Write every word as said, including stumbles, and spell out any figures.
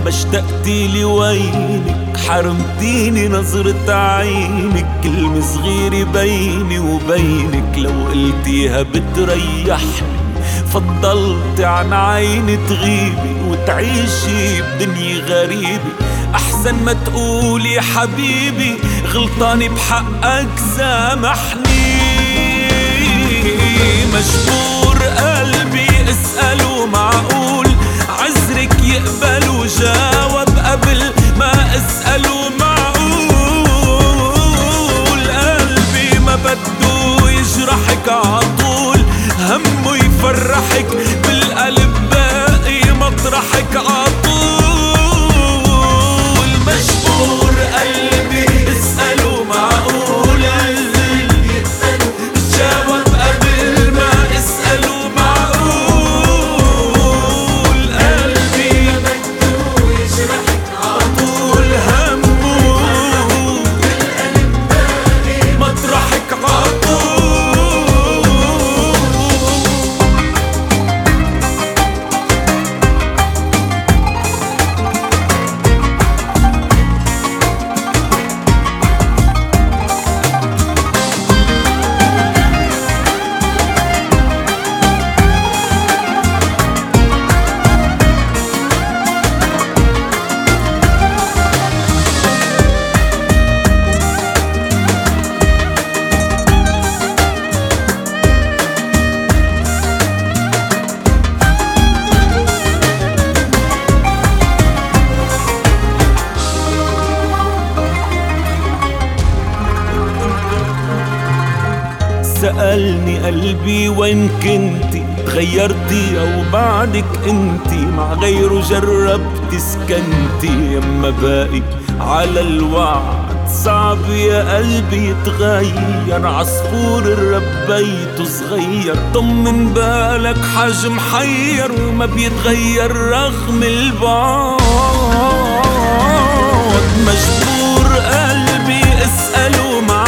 ما اشتقتيلي وينك، حرمتيني نظرة عينك، كلمة صغيرة بيني وبينك لو قلتيها بتريحني. فضلت عن عيني تغيبي وتعيشي بدنيا غريبة، أحسن ما تقولي حبيبي غلطاني بحقك سامحني. مجبور قلبي اسأله معقول عذرك يقبل وجاوب قبل ما اسأله معقول. قلبي ما بده يجرحك عطول، همه يفرحك بالقلب باقي مطرحك عطول. مجبور قلبي اسأله معقول جاوب قبل ما اسأله معقول. قلبي ما بده يجرحك عطول، همه بالقلب باقي مطرحك عطول. سألني قلبي وين كنتي، تغيرتي أو بعدك انتي مع غيره جربتي سكنتي. يما باقي على الوعد صعب يا قلبي يتغير، عصفور ربيته صغير طمن بالك حاج محير وما بيتغير رغم البعد. مجبور قلبي اسأله مع